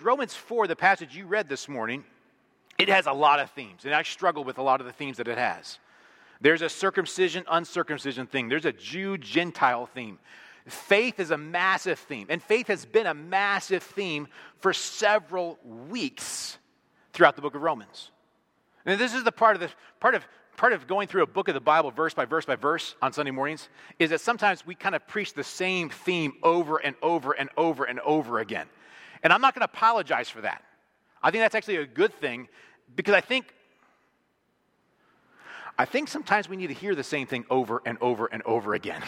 Romans 4, the passage you read this morning, it has a lot of themes, and I struggle with a lot of the themes that it has. There's a circumcision, uncircumcision thing. There's a Jew-Gentile theme. Faith is a massive theme, and faith has been a massive theme for several weeks throughout the book of Romans. And this is the part of going through a book of the Bible verse by verse on Sunday mornings, is that sometimes we kind of preach the same theme over and over and over and over again. And I'm not going to apologize for that. I think that's actually a good thing, because I think sometimes we need to hear the same thing over and over and over again.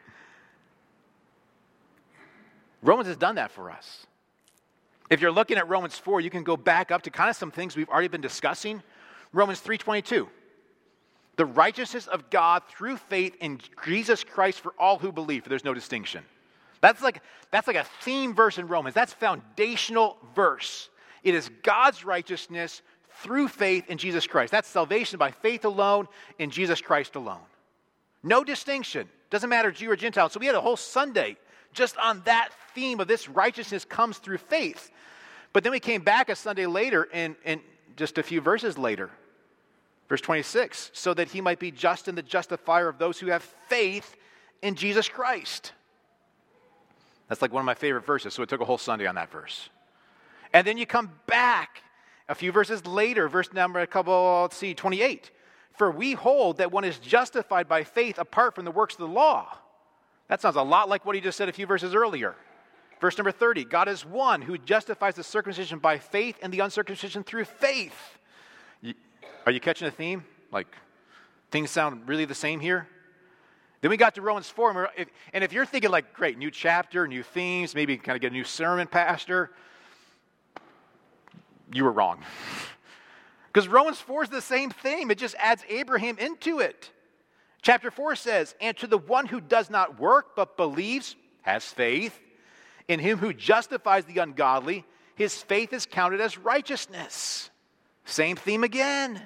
Romans has done that for us. If you're looking at Romans 4, you can go back up to kind of some things we've already been discussing. Romans 3:22. The righteousness of God through faith in Jesus Christ for all who believe, for there's no distinction. That's like a theme verse in Romans. That's a foundational verse. It is God's righteousness through faith in Jesus Christ. That's salvation by faith alone in Jesus Christ alone. No distinction. Doesn't matter Jew or Gentile. So we had a whole Sunday just on that theme of this righteousness comes through faith. But then we came back a Sunday later, and just a few verses later, verse 26, so that he might be just and the justifier of those who have faith in Jesus Christ. That's like one of my favorite verses, so it took a whole Sunday on that verse. And then you come back a few verses later, verse number 28. For we hold that one is justified by faith apart from the works of the law. That sounds a lot like what he just said a few verses earlier. Verse number 30, God is one who justifies the circumcision by faith and the uncircumcision through faith. Are you catching a theme? Like, things sound really the same here? Then we got to Romans 4, and if you're thinking like, great, new chapter, new themes, maybe kind of get a new sermon, Pastor, you were wrong. Because Romans 4 is the same theme. It just adds Abraham into it. Chapter 4 says, and to the one who does not work but believes, has faith, in him who justifies the ungodly, his faith is counted as righteousness. Same theme again.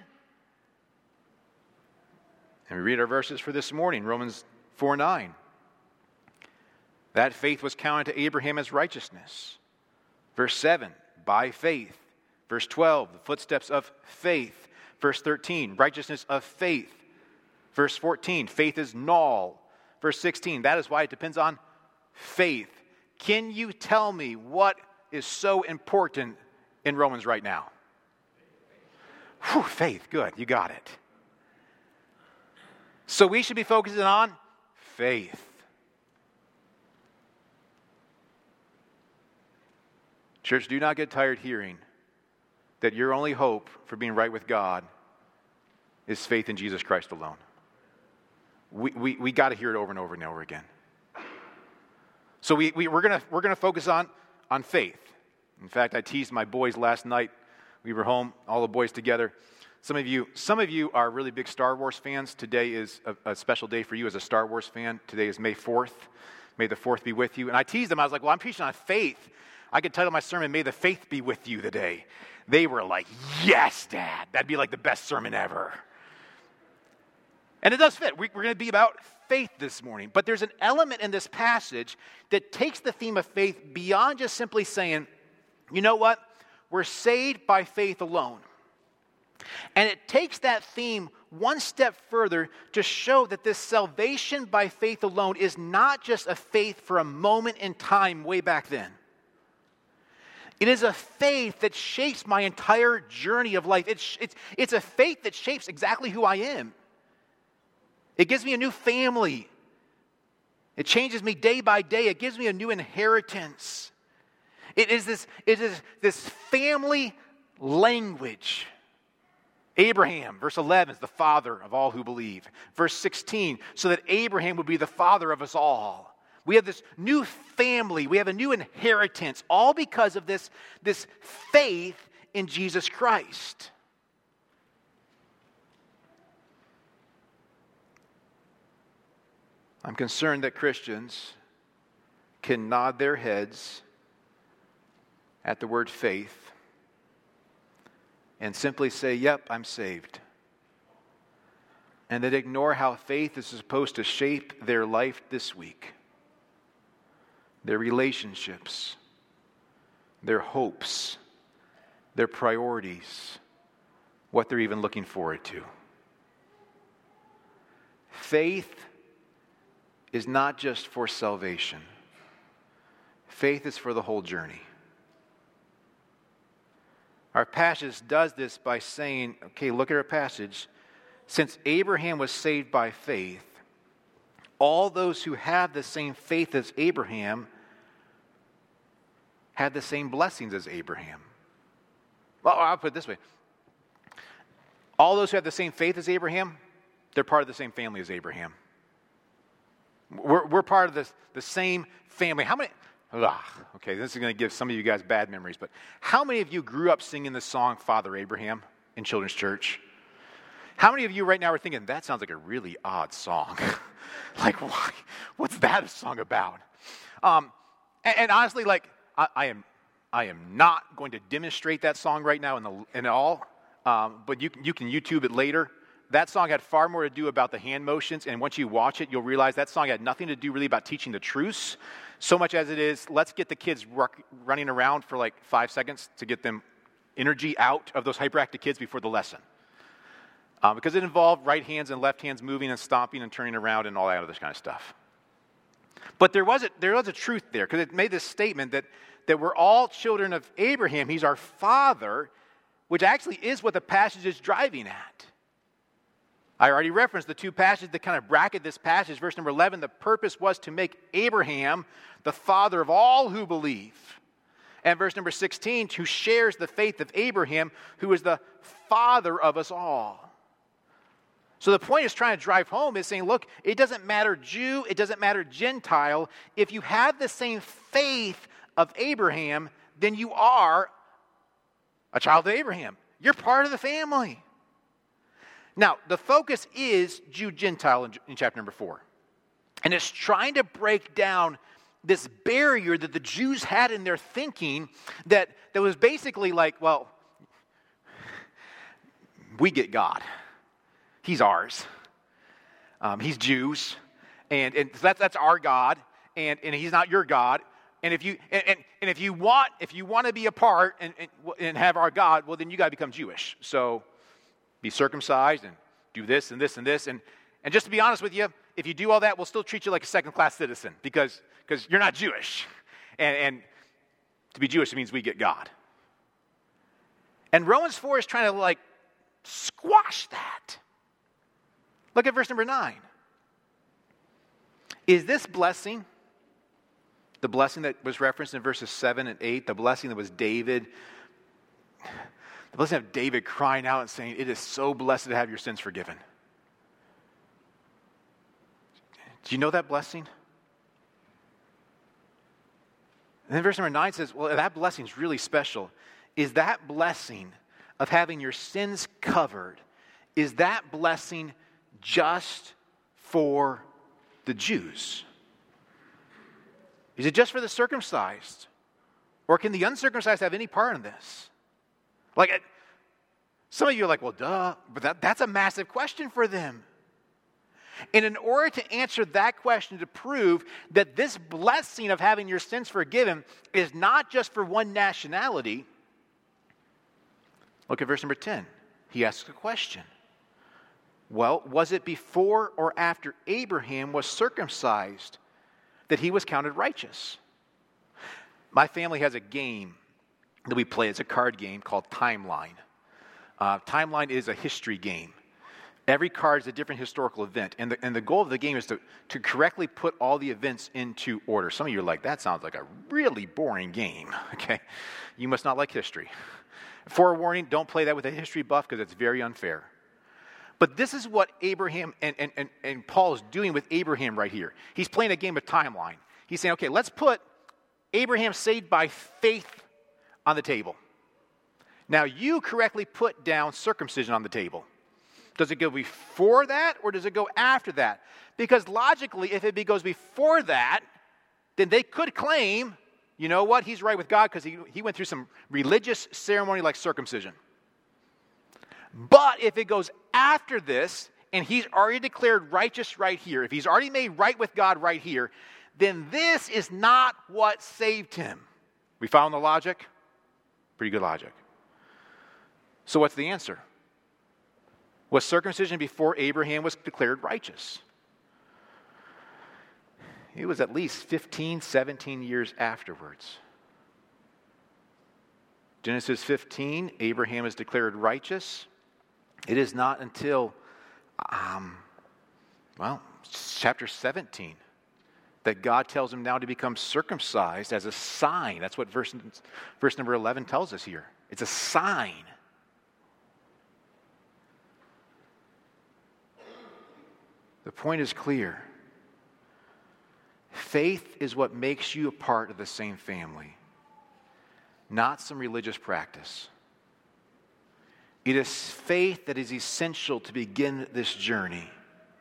And we read our verses for this morning, Romans 4:9. That faith was counted to Abraham as righteousness. Verse 7, by faith. Verse 12, the footsteps of faith. Verse 13, righteousness of faith. Verse 14, faith is null. Verse 16, that is why it depends on faith. Can you tell me what is so important in Romans right now? Whew, faith, good, you got it. So we should be focusing on faith. Church, do not get tired hearing that your only hope for being right with God is faith in Jesus Christ alone. We got to hear it over and over and over again. So we're gonna focus on faith. In fact, I teased my boys last night. We were home, all the boys together. Some of you are really big Star Wars fans. Today is a special day for you as a Star Wars fan. Today is May 4th. May the 4th be with you. And I teased them. I was like, well, I'm preaching on faith. I could title my sermon, May the Faith Be With You today. They were like, yes, Dad. That'd be like the best sermon ever. And it does fit. We're going to be about faith this morning. But there's an element in this passage that takes the theme of faith beyond just simply saying, you know what? We're saved by faith alone. And it takes that theme one step further to show that this salvation by faith alone is not just a faith for a moment in time way back then. It is a faith that shapes my entire journey of life. It's a faith that shapes exactly who I am. It gives me a new family. It changes me day by day. It gives me a new inheritance. It is this family language. Abraham, verse 11, is the father of all who believe. Verse 16, so that Abraham would be the father of us all. We have this new family. We have a new inheritance, all because of this faith in Jesus Christ. I'm concerned that Christians can nod their heads at the word faith and simply say, yep, I'm saved. And then ignore how faith is supposed to shape their life this week, their relationships, their hopes, their priorities, what they're even looking forward to. Faith is not just for salvation. Faith is for the whole journey. Our passage does this by saying, okay, look at our passage. Since Abraham was saved by faith, all those who have the same faith as Abraham had the same blessings as Abraham. Well, I'll put it this way. All those who have the same faith as Abraham, they're part of the same family as Abraham. We're part of the same family. How many? Okay, this is going to give some of you guys bad memories, but how many of you grew up singing the song Father Abraham in children's church? How many of you right now are thinking, that sounds like a really odd song? Like, why? What's that song about? And honestly, like, I am not going to demonstrate that song right now in all, but you can YouTube it later. That song had far more to do about the hand motions, and once you watch it, you'll realize that song had nothing to do really about teaching the truths, so much as it is, let's get the kids running around for like 5 seconds to get them energy out of those hyperactive kids before the lesson. Because it involved right hands and left hands moving and stomping and turning around and all that other kind of stuff. But there was a truth there, because it made this statement that we're all children of Abraham. He's our father, which actually is what the passage is driving at. I already referenced the two passages that kind of bracket this passage. Verse number 11, the purpose was to make Abraham the father of all who believe. And verse number 16, who shares the faith of Abraham, who is the father of us all. So the point is trying to drive home is saying, look, it doesn't matter Jew, it doesn't matter Gentile. If you have the same faith of Abraham, then you are a child of Abraham. You're part of the family. Now, the focus is Jew-Gentile in chapter number 4. And it's trying to break down this barrier that the Jews had in their thinking that was basically like, well, we get God. He's ours. He's Jews. And so that's our God. And he's not your God. And if you want to be a part and have our God, well, then you got to become Jewish. So be circumcised and do this and this and this. And just to be honest with you, if you do all that, we'll still treat you like a second-class citizen because you're not Jewish. And to be Jewish means we get God. And Romans 4 is trying to like squash that. Look at verse number 9. Is this blessing, the blessing that was referenced in verses 7 and 8, the blessing that was David, the blessing of David crying out and saying, it is so blessed to have your sins forgiven. Do you know that blessing? And then verse number 9 says, well, that blessing is really special. Is that blessing of having your sins covered, is that blessing just for the Jews? Is it just for the circumcised? Or can the uncircumcised have any part in this? Like, some of you are like, well, duh, but that's a massive question for them. And in order to answer that question, to prove that this blessing of having your sins forgiven is not just for one nationality, look at verse number 10. He asks a question. Well, was it before or after Abraham was circumcised that he was counted righteous? My family has a game that we play. It's a card game called Timeline. Timeline is a history game. Every card is a different historical event. And the goal of the game is to correctly put all the events into order. Some of you are like, that sounds like a really boring game. Okay, you must not like history. Forewarning, don't play that with a history buff because it's very unfair. But this is what Abraham and Paul is doing with Abraham right here. He's playing a game of timeline. He's saying, okay, let's put Abraham saved by faith on the table. Now, you correctly put down circumcision on the table. Does it go before that or does it go after that? Because logically, if it goes before that, then they could claim, you know what, he's right with God because he went through some religious ceremony like circumcision. But if it goes after this, and he's already declared righteous right here, if he's already made right with God right here, then this is not what saved him. We found the logic? Pretty good logic. So what's the answer? Was circumcision before Abraham was declared righteous? It was at least 15, 17 years afterwards. Genesis 15, Abraham is declared righteous. It is not until, chapter 17 that God tells him now to become circumcised as a sign. That's what verse number 11 tells us here. It's a sign. The point is clear. Faith is what makes you a part of the same family, not some religious practice. It is faith that is essential to begin this journey.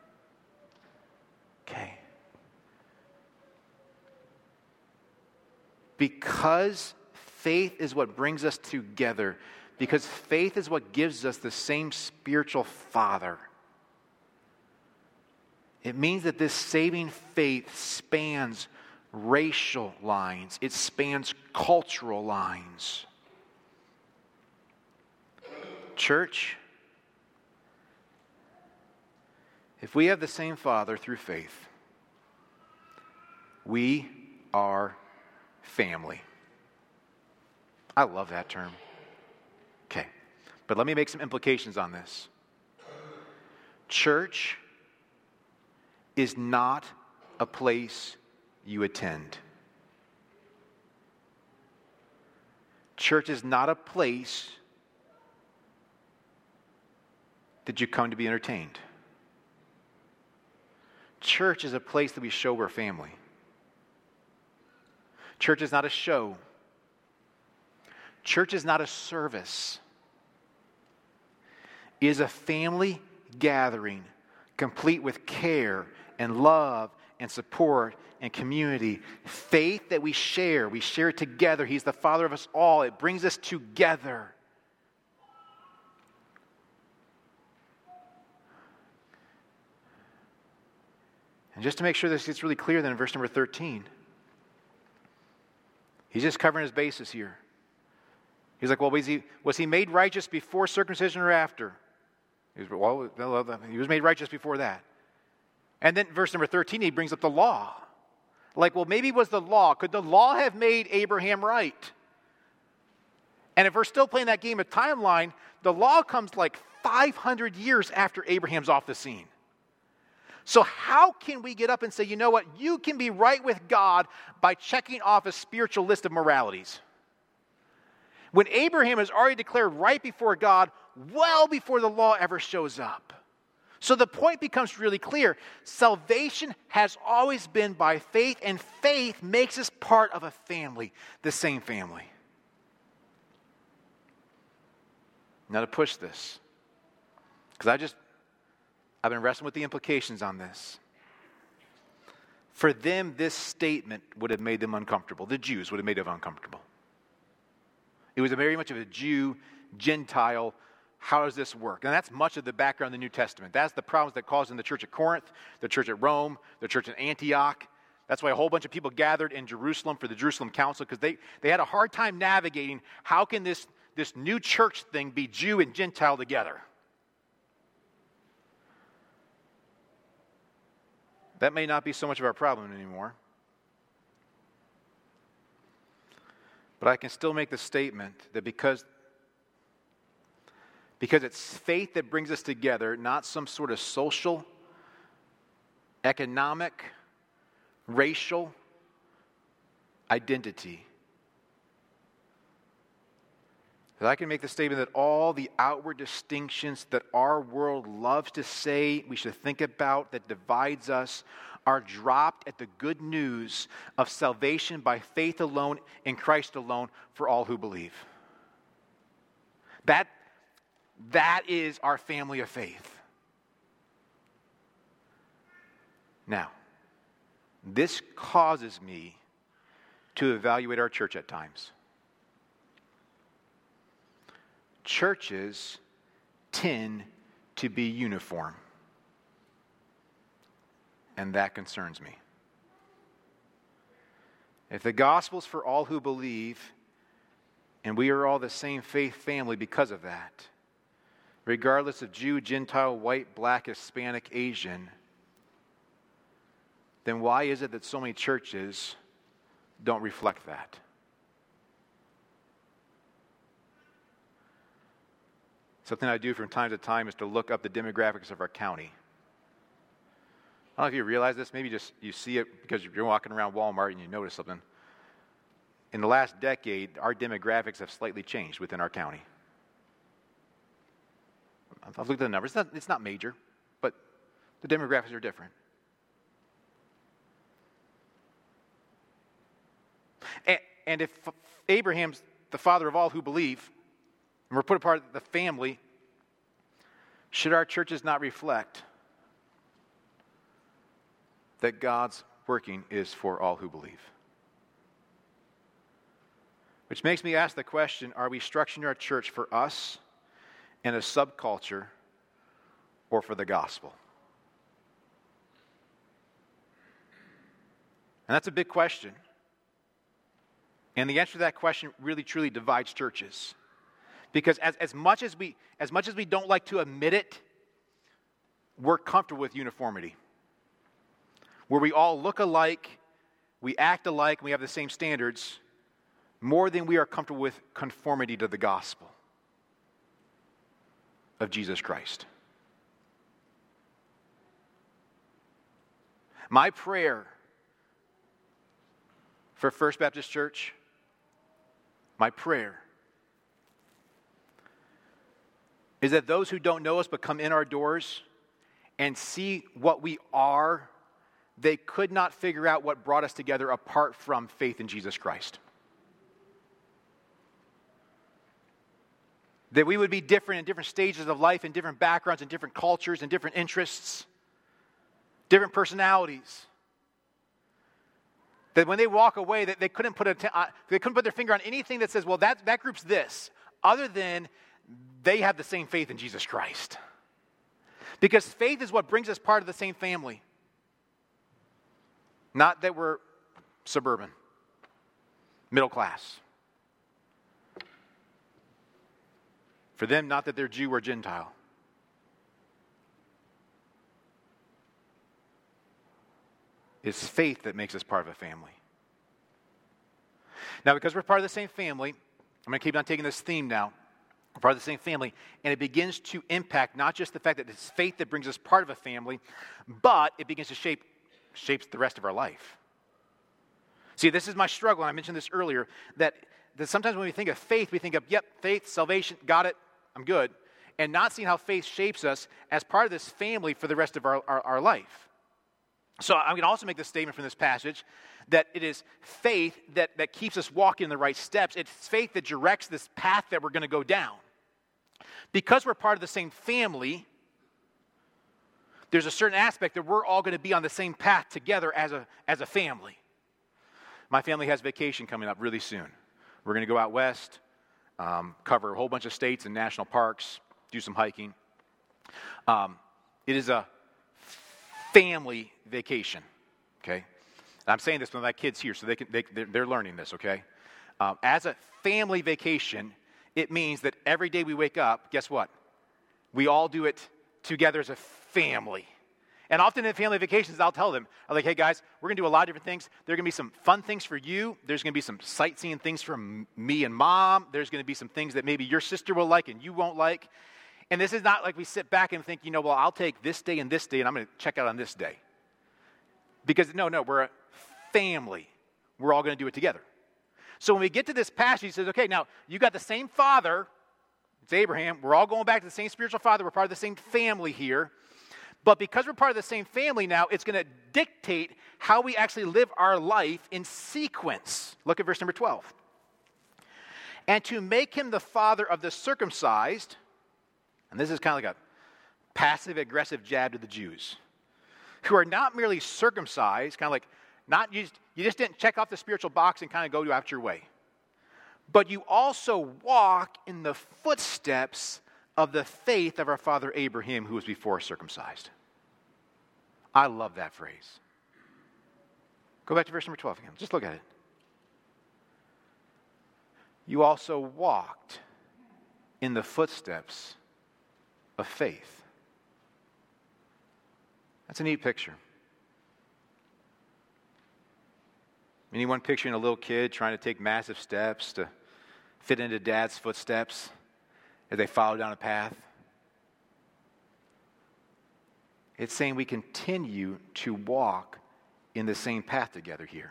Okay. Because faith is what brings us together, because faith is what gives us the same spiritual Father, it means that this saving faith spans racial lines. It spans cultural lines. Church, if we have the same Father through faith, we are family. I love that term. Okay, but let me make some implications on this. Church is not a place you attend. Church is not a place that you come to be entertained. Church is a place that we show we're family. Church is not a show. Church is not a service. It is a family gathering complete with care and love and support and community. Faith that we share it together. He's the Father of us all. It brings us together. And just to make sure this gets really clear then in verse number 13, he's just covering his bases here. He's like, well, was he made righteous before circumcision or after? He was made righteous before that. And then verse number 13, he brings up the law. Like, well, maybe it was the law. Could the law have made Abraham right? And if we're still playing that game of timeline, the law comes like 500 years after Abraham's off the scene. So how can we get up and say, you know what, you can be right with God by checking off a spiritual list of moralities? When Abraham is already declared right before God, well before the law ever shows up. So the point becomes really clear. Salvation has always been by faith, and faith makes us part of a family, the same family. Now to push this, because I've been wrestling with the implications on this. For them, this statement would have made them uncomfortable. The Jews would have made them uncomfortable. It was very much of a Jew, Gentile, how does this work? And that's much of the background of the New Testament. That's the problems that caused in the church at Corinth, the church at Rome, the church at Antioch. That's why a whole bunch of people gathered in Jerusalem for the Jerusalem Council, because they had a hard time navigating how can this new church thing be Jew and Gentile together. That may not be so much of our problem anymore. But I can still make the statement that because it's faith that brings us together, not some sort of social, economic, racial identity. That I can make the statement that all the outward distinctions that our world loves to say we should think about that divides us are dropped at the good news of salvation by faith alone in Christ alone for all who believe. That is our family of faith. Now, this causes me to evaluate our church at times. Churches tend to be uniform, and that concerns me. If the gospel's for all who believe, and we are all the same faith family because of that, regardless of Jew, Gentile, white, black, Hispanic, Asian, then why is it that so many churches don't reflect that? Something I do from time to time is to look up the demographics of our county. I don't know if you realize this. Maybe just you see it because you're walking around Walmart and you notice something. In the last decade, our demographics have slightly changed within our county. I've looked at the numbers. It's not major, but the demographics are different. And if Abraham's the father of all who believe, and we're put apart of the family, should our churches not reflect that God's working is for all who believe? Which makes me ask the question, are we structuring our church for us and a subculture or for the gospel? And that's a big question. And the answer to that question really truly divides churches. Because as much as we don't like to admit it, we're comfortable with uniformity. Where we all look alike, we act alike, and we have the same standards, more than we are comfortable with conformity to the gospel of Jesus Christ. My prayer for First Baptist Church, my prayer is that those who don't know us but come in our doors and see what we are, they could not figure out what brought us together apart from faith in Jesus Christ. That we would be different in different stages of life, in different backgrounds, in different cultures, in different interests, different personalities. That when they walk away, that they couldn't put their finger on anything that says, well, that group's this, other than they have the same faith in Jesus Christ. Because faith is what brings us part of the same family. Not that we're suburban, middle class. For them, not that they're Jew or Gentile. It's faith that makes us part of a family. Now, because we're part of the same family, I'm going to keep on taking this theme now. We're part of the same family, and it begins to impact not just the fact that it's faith that brings us part of a family, but it begins to shapes the rest of our life. See, this is my struggle, and I mentioned this earlier, that sometimes when we think of faith, we think of, yep, faith, salvation, got it, I'm good, and not seeing how faith shapes us as part of this family for the rest of our life. So I'm going to also make this statement from this passage, that it is faith that keeps us walking in the right steps. It's faith that directs this path that we're going to go down. Because we're part of the same family, there's a certain aspect that we're all going to be on the same path together as a family. My family has vacation coming up really soon. We're going to go out west, cover a whole bunch of states and national parks, do some hiking. It is a family vacation, okay? And I'm saying this when my kids here, so they're learning this, okay? As a family vacation, it means that every day we wake up, guess what? We all do it together as a family. And often in family vacations, I'll tell them, I'm like, hey guys, we're going to do a lot of different things. There are going to be some fun things for you. There's going to be some sightseeing things from me and mom. There's going to be some things that maybe your sister will like and you won't like. And this is not like we sit back and think, well, I'll take this day and I'm going to check out on this day. Because no, we're a family. We're all going to do it together. So when we get to this passage, he says, okay, now you got the same father. It's Abraham. We're all going back to the same spiritual father. We're part of the same family here. But because we're part of the same family now, it's going to dictate how we actually live our life in sequence. Look at verse number 12. And to make him the father of the circumcised, and this is kind of like a passive-aggressive jab to the Jews, who are not merely circumcised, kind of like, you just didn't check off the spiritual box and kind of go out your way. But you also walk in the footsteps of the faith of our father Abraham, who was before circumcised. I love that phrase. Go back to verse number 12 again. Just look at it. You also walked in the footsteps of faith. That's a neat picture. Anyone picturing a little kid trying to take massive steps to fit into dad's footsteps as they follow down a path? It's saying we continue to walk in the same path together here.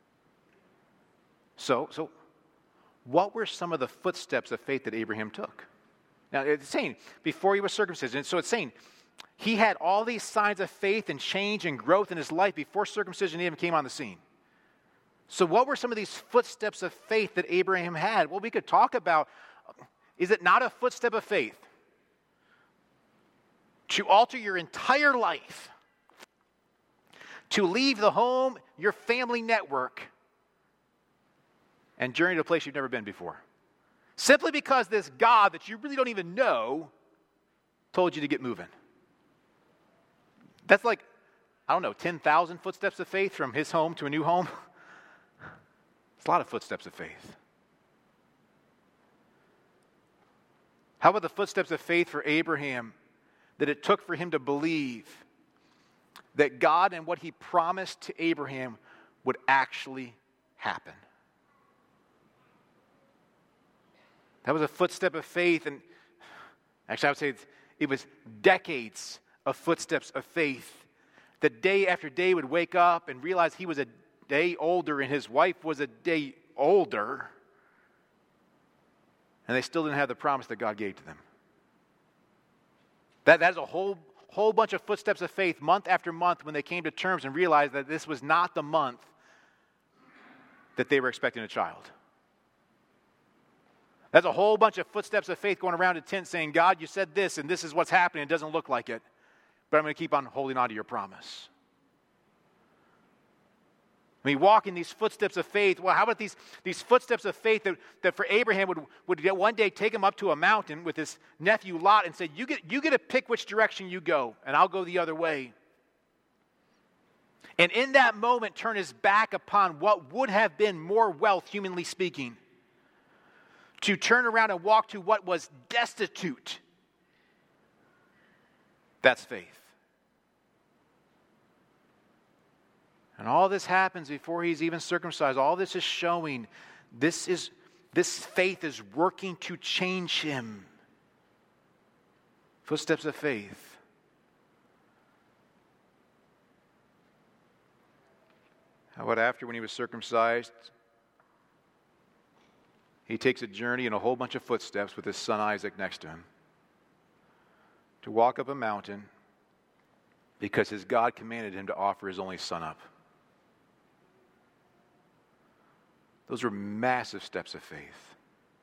So what were some of the footsteps of faith that Abraham took? Now, it's saying before he was circumcised, and so it's saying he had all these signs of faith and change and growth in his life before circumcision even came on the scene. So what were some of these footsteps of faith that Abraham had? Well, we could talk about, is it not a footstep of faith to alter your entire life, to leave the home, your family network, and journey to a place you've never been before? Simply because this God that you really don't even know told you to get moving. That's like, 10,000 footsteps of faith from his home to a new home. It's a lot of footsteps of faith. How about the footsteps of faith for Abraham that it took for him to believe that God and what he promised to Abraham would actually happen? That was a footstep of faith, and actually I would say it was decades of footsteps of faith that day after day would wake up and realize he was a day older and his wife was a day older, and they still didn't have the promise that God gave to them. That's a whole bunch of footsteps of faith month after month when they came to terms and realized that this was not the month that they were expecting a child. That's a whole bunch of footsteps of faith going around a tent saying, God, you said this, and this is what's happening. It doesn't look like it, but I'm going to keep on holding on to your promise. We walk in these footsteps of faith. Well, how about these footsteps of faith that for Abraham would one day take him up to a mountain with his nephew Lot and say, you get to pick which direction you go, and I'll go the other way. And in that moment, turn his back upon what would have been more wealth, humanly speaking, to turn around and walk to what was destitute. That's faith. And all this happens before he's even circumcised. All this is showing this faith is working to change him. Footsteps of faith. How about after, when he was circumcised, he takes a journey and a whole bunch of footsteps with his son Isaac next to him to walk up a mountain because his God commanded him to offer his only son up. Those were massive steps of faith.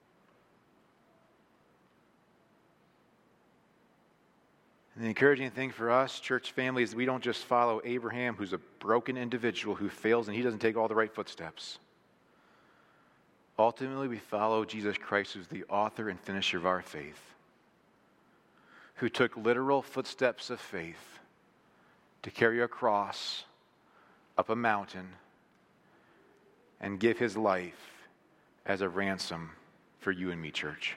And the encouraging thing for us, church family, is we don't just follow Abraham, who's a broken individual who fails and he doesn't take all the right footsteps. Ultimately, we follow Jesus Christ, who's the author and finisher of our faith, who took literal footsteps of faith to carry a cross up a mountain and give his life as a ransom for you and me, church.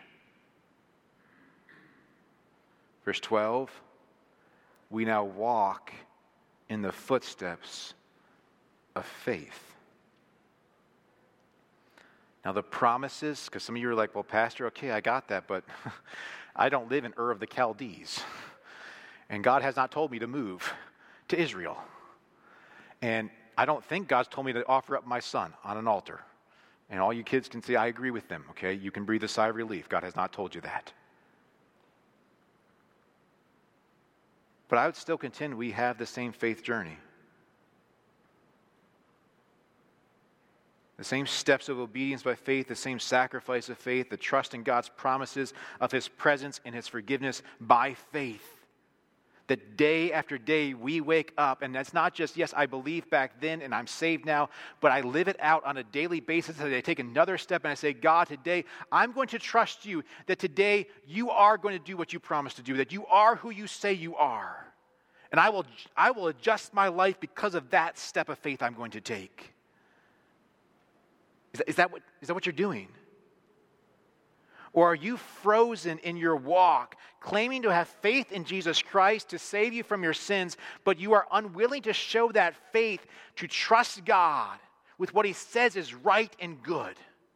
Verse 12, we now walk in the footsteps of faith. Now the promises, because some of you are like, well, Pastor, okay, I got that, but I don't live in Ur of the Chaldees. And God has not told me to move to Israel. And I don't think God's told me to offer up my son on an altar. And all you kids can say, I agree with them, okay? You can breathe a sigh of relief. God has not told you that. But I would still contend we have the same faith journey. The same steps of obedience by faith, the same sacrifice of faith, the trust in God's promises of his presence and his forgiveness by faith. That day after day we wake up, and that's not just, yes, I believe back then and I'm saved now, but I live it out on a daily basis. That I take another step and I say, God, today I'm going to trust you that today you are going to do what you promised to do, that you are who you say you are. And I will adjust my life because of that step of faith I'm going to take. Is that what you're doing? Or are you frozen in your walk, claiming to have faith in Jesus Christ to save you from your sins, but you are unwilling to show that faith to trust God with what He says is right and good?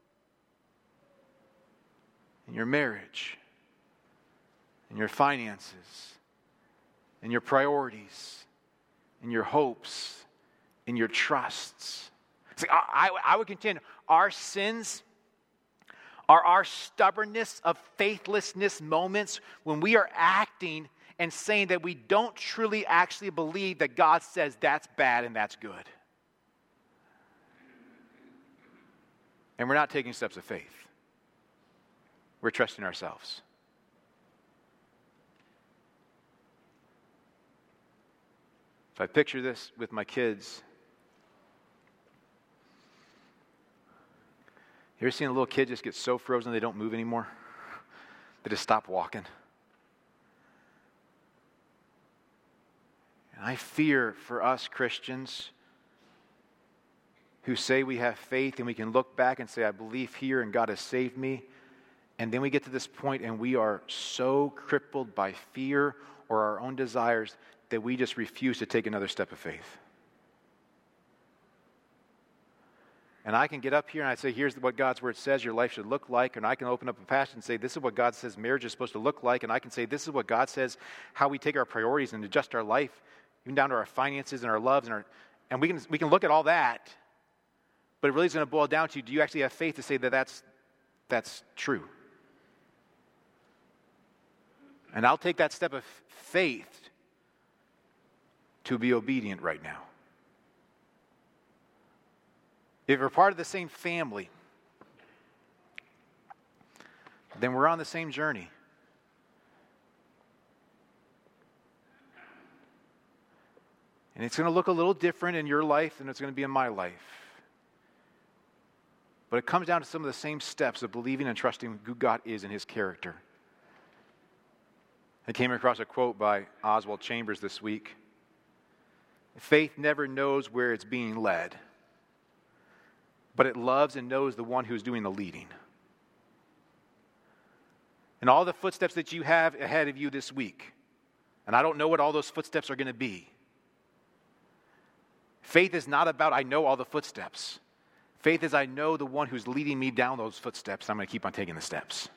In your marriage, in your finances, in your priorities, in your hopes, in your trusts. See, I would contend our sins are our stubbornness of faithlessness moments when we are acting and saying that we don't truly actually believe that God says that's bad and that's good. And we're not taking steps of faith. We're trusting ourselves. If I picture this with my kids, you ever seen a little kid just get so frozen they don't move anymore? They just stop walking. And I fear for us Christians who say we have faith and we can look back and say, I believe here and God has saved me. And then we get to this point and we are so crippled by fear or our own desires that we just refuse to take another step of faith. And I can get up here and I say, here's what God's word says your life should look like. And I can open up a passage and say, this is what God says marriage is supposed to look like. And I can say, this is what God says how we take our priorities and adjust our life, even down to our finances and our loves. And we can look at all that. But it really is going to boil down to, do you actually have faith to say that that's true? And I'll take that step of faith to be obedient right now. If we're part of the same family, then we're on the same journey. And it's going to look a little different in your life than it's going to be in my life. But it comes down to some of the same steps of believing and trusting who God is and His character. I came across a quote by Oswald Chambers this week. Faith never knows where it's being led, but it loves and knows the one who's doing the leading. And all the footsteps that you have ahead of you this week, and I don't know what all those footsteps are going to be. Faith is not about I know all the footsteps. Faith is I know the one who's leading me down those footsteps. I'm going to keep on taking the steps.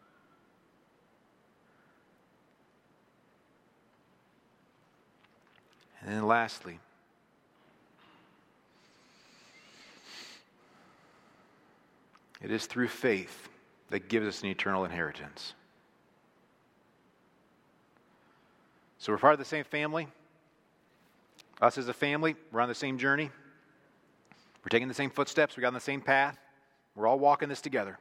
And then lastly, it is through faith that gives us an eternal inheritance. So we're part of the same family. Us as a family, we're on the same journey. We're taking the same footsteps. We're on the same path. We're all walking this together.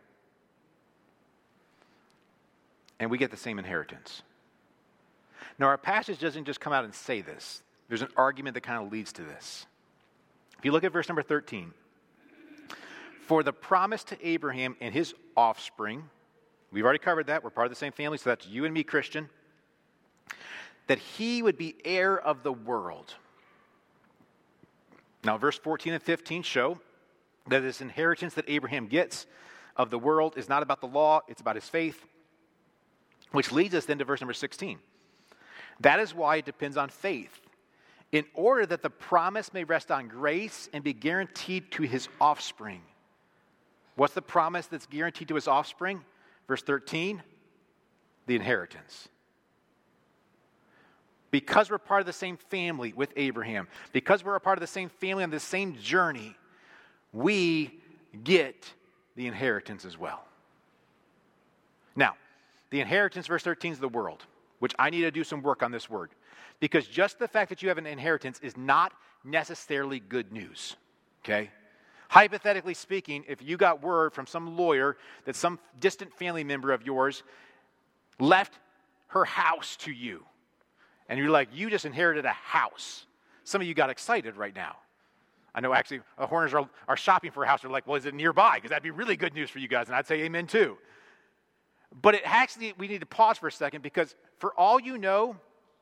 And we get the same inheritance. Now, our passage doesn't just come out and say this. There's an argument that kind of leads to this. If you look at verse number 13, for the promise to Abraham and his offspring, we've already covered that. We're part of the same family, so that's you and me, Christian, that he would be heir of the world. Now, verse 14 and 15 show that this inheritance that Abraham gets of the world is not about the law, it's about his faith, which leads us then to verse number 16. That is why it depends on faith, in order that the promise may rest on grace and be guaranteed to his offspring. What's the promise that's guaranteed to his offspring? Verse 13, the inheritance. Because we're part of the same family with Abraham, because we're a part of the same family on the same journey, we get the inheritance as well. Now, the inheritance, verse 13, is the world, which I need to do some work on this word. Because just the fact that you have an inheritance is not necessarily good news, okay? Hypothetically speaking, if you got word from some lawyer that some distant family member of yours left her house to you, and you're like, you just inherited a house. Some of you got excited right now. I know actually Horners are shopping for a house. They're like, well, is it nearby? Because that'd be really good news for you guys. And I'd say amen too. But it actually, we need to pause for a second, because for all you know,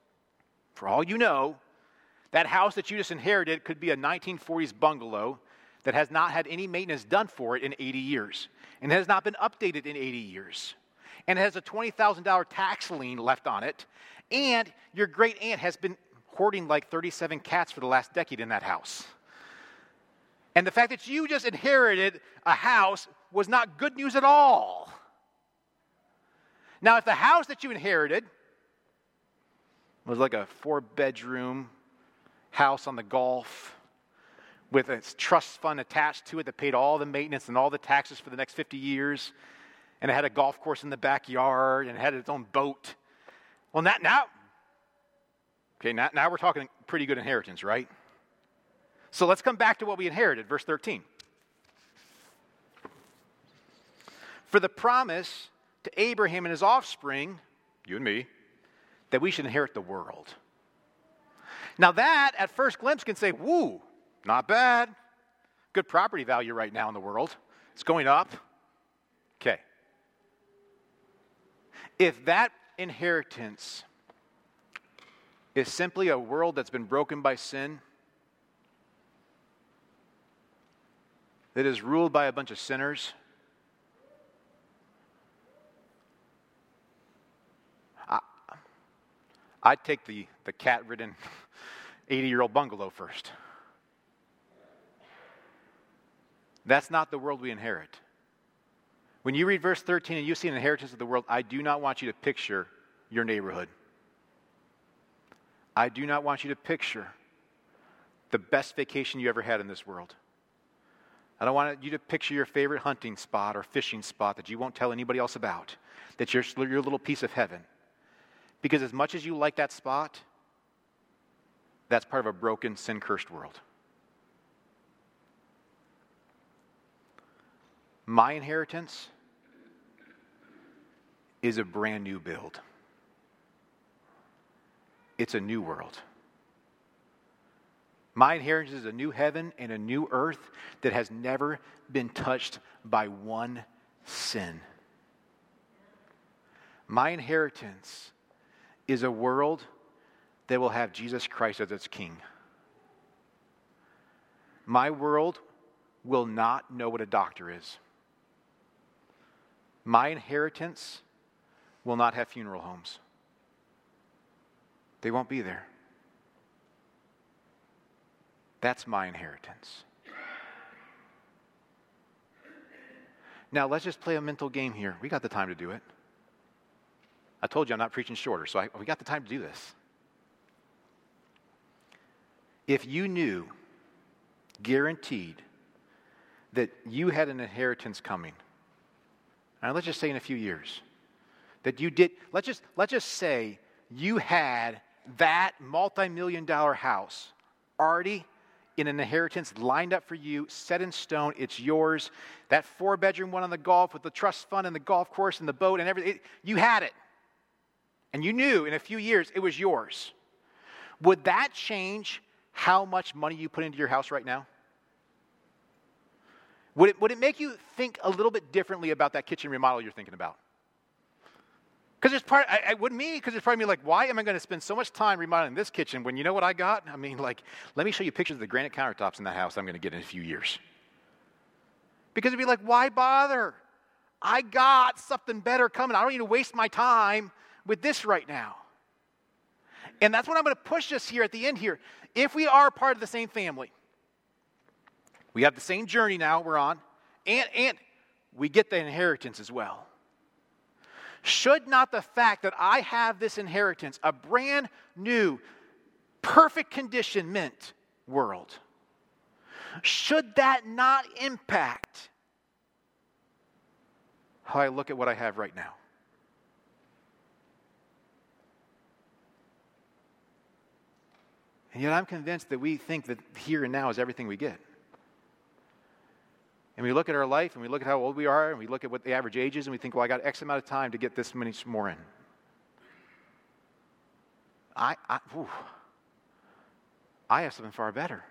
that house that you just inherited could be a 1940s bungalow that has not had any maintenance done for it in 80 years and has not been updated in 80 years. and it has a $20,000 tax lien left on it, and your great aunt has been hoarding like 37 cats for the last decade in that house. And the fact that you just inherited a house was not good news at all. Now, if the house that you inherited was like a 4-bedroom house on the Gulf with a trust fund attached to it that paid all the maintenance and all the taxes for the next 50 years, and it had a golf course in the backyard, and it had its own boat. Well, now we're talking pretty good inheritance, right? So let's come back to what we inherited, verse 13. For the promise to Abraham and his offspring, you and me, that we should inherit the world. Now that, at first glimpse, can say, woo, not bad. Good property value right now in the world. It's going up. Okay. If that inheritance is simply a world that's been broken by sin, that is ruled by a bunch of sinners, I'd take the cat-ridden 80-year-old bungalow first. That's not the world we inherit. When you read verse 13 and you see an inheritance of the world, I do not want you to picture your neighborhood. I do not want you to picture the best vacation you ever had in this world. I don't want you to picture your favorite hunting spot or fishing spot that you won't tell anybody else about, that's your little piece of heaven. Because as much as you like that spot, that's part of a broken, sin-cursed world. My inheritance is a brand new build. It's a new world. My inheritance is a new heaven and a new earth that has never been touched by one sin. My inheritance is a world that will have Jesus Christ as its king. My world will not know what a doctor is. My inheritance will not have funeral homes. They won't be there. That's my inheritance. Now, let's just play a mental game here. We got the time to do it. I told you I'm not preaching shorter, so we got the time to do this. If you knew, guaranteed, that you had an inheritance coming, and let's just say in a few years, that you did, let's just say you had that multi-million-dollar house already in an inheritance lined up for you, set in stone, it's yours. That 4-bedroom one on the Gulf with the trust fund and the golf course and the boat and everything, you had it. And you knew in a few years it was yours. Would that change how much money you put into your house right now? Would it make you think a little bit differently about that kitchen remodel you're thinking about? Because it's part, I wouldn't me, because it's probably like, why am I going to spend so much time remodeling this kitchen when you know what I got? I mean, like, let me show you pictures of the granite countertops in the house I'm going to get in a few years. Because it'd be like, why bother? I got something better coming. I don't need to waste my time with this right now. And that's what I'm going to push us here at the end here. If we are part of the same family, we have the same journey now we're on, and we get the inheritance as well. Should not the fact that I have this inheritance, a brand new, perfect condition mint world, should that not impact how I look at what I have right now? And yet I'm convinced that we think that here and now is everything we get. And we look at our life and we look at how old we are and we look at what the average age is and we think, well, I got X amount of time to get this many more in. I have something far better.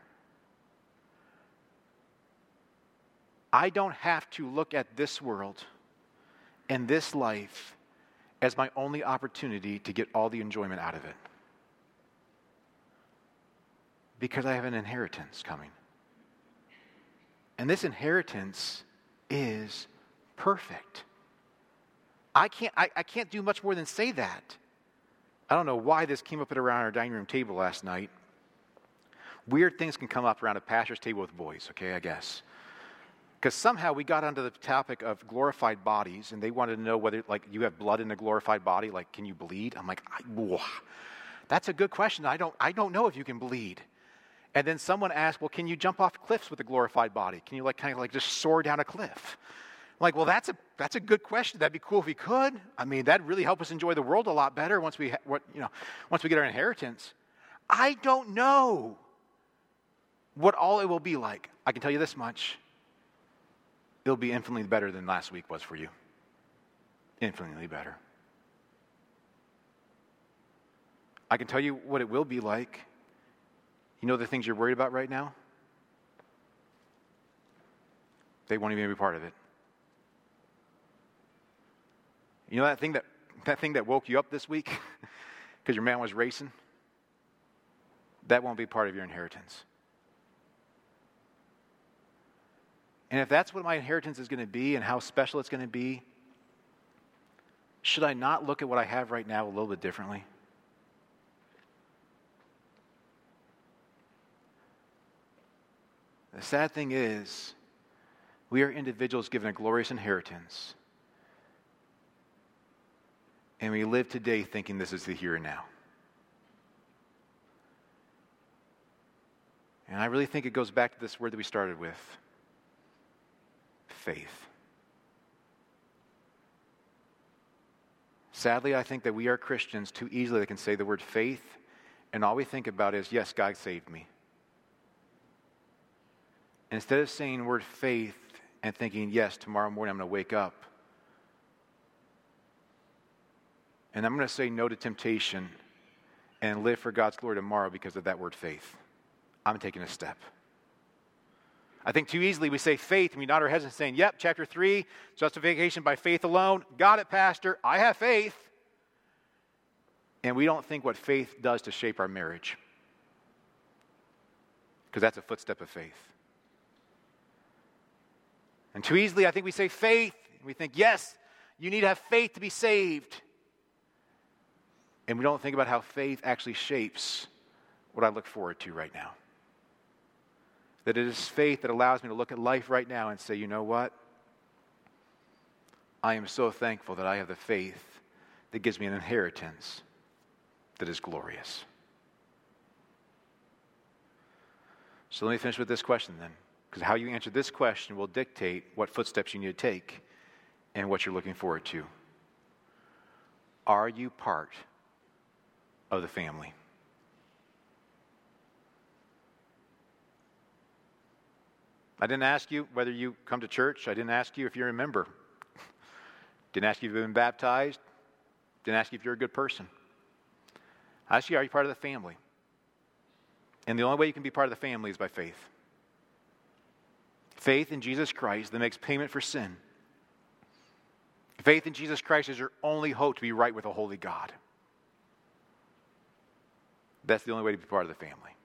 I don't have to look at this world and this life as my only opportunity to get all the enjoyment out of it. Because I have an inheritance coming. And this inheritance is perfect. I can't do much more than say that. I don't know why this came up at around our dining room table last night. Weird things can come up around a pastor's table with boys, okay, I guess. Because somehow we got onto the topic of glorified bodies, and they wanted to know whether, like, you have blood in a glorified body, like, can you bleed? I'm like, that's a good question. I don't know if you can bleed. And then someone asked, well, can you jump off cliffs with a glorified body? Can you, like, kind of like just soar down a cliff? I'm like, well, that's a good question. That'd be cool if we could. I mean, that'd really help us enjoy the world a lot better once we get our inheritance. I don't know what all it will be like. I can tell you this much. It'll be infinitely better than last week was for you. Infinitely better. I can tell you what it will be like. You know the things you're worried about right now? They won't even be part of it. You know that thing that woke you up this week because your man was racing? That won't be part of your inheritance. And if that's what my inheritance is going to be and how special it's going to be, should I not look at what I have right now a little bit differently? The sad thing is, we are individuals given a glorious inheritance, and we live today thinking this is the here and now. And I really think it goes back to this word that we started with. Faith. Sadly, I think that we are Christians too easily that can say the word faith, and all we think about is, yes, God saved me. Instead of saying the word faith and thinking, yes, tomorrow morning I'm going to wake up and I'm going to say no to temptation and live for God's glory tomorrow because of that word faith, I'm taking a step. I think too easily we say faith and we nod our heads and saying, yep, chapter 3, justification by faith alone. Got it, Pastor. I have faith. And we don't think what faith does to shape our marriage. Because that's a footstep of faith. And too easily I think we say faith. And we think, yes, you need to have faith to be saved. And we don't think about how faith actually shapes what I look forward to right now. That it is faith that allows me to look at life right now and say, you know what? I am so thankful that I have the faith that gives me an inheritance that is glorious. So let me finish with this question then, because how you answer this question will dictate what footsteps you need to take and what you're looking forward to. Are you part of the family? I didn't ask you whether you come to church. I didn't ask you if you're a member. Didn't ask you if you've been baptized. Didn't ask you if you're a good person. I asked you, are you part of the family? And the only way you can be part of the family is by faith. Faith in Jesus Christ that makes payment for sin. Faith in Jesus Christ is your only hope to be right with a holy God. That's the only way to be part of the family.